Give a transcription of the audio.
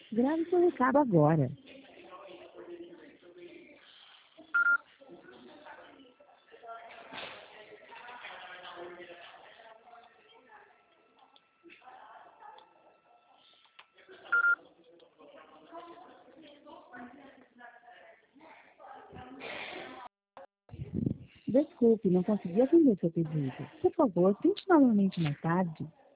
Grave seu recado agora. Desculpe, não consegui atender seu pedido. Por favor, tente novamente mais tarde.